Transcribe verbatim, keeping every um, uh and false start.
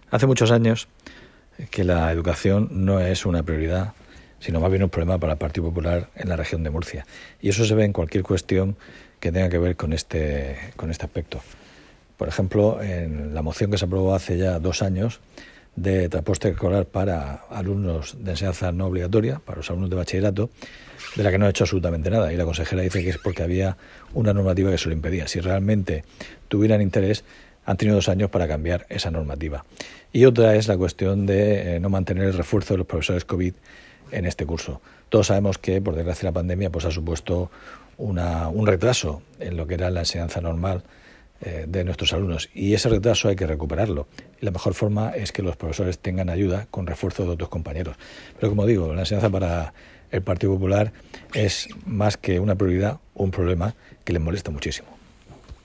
Hace muchos años que la educación no es una prioridad, sino más bien un problema para el Partido Popular en la región de Murcia. Y eso se ve en cualquier cuestión que tenga que ver con este, con este aspecto. Por ejemplo, en la moción que se aprobó hace ya dos años de transporte escolar para alumnos de enseñanza no obligatoria, para los alumnos de bachillerato, de la que no ha hecho absolutamente nada. Y la consejera dice que es porque había una normativa que se lo impedía. Si realmente tuvieran interés, han tenido dos años para cambiar esa normativa. Y otra es la cuestión de eh, no mantener el refuerzo de los profesores COVID en este curso. Todos sabemos que, por desgracia, la pandemia pues, ha supuesto una, un retraso en lo que era la enseñanza normal eh, de nuestros alumnos. Y ese retraso hay que recuperarlo. Y la mejor forma es que los profesores tengan ayuda con refuerzo de otros compañeros. Pero, como digo, la enseñanza para el Partido Popular es más que una prioridad, un problema que les molesta muchísimo.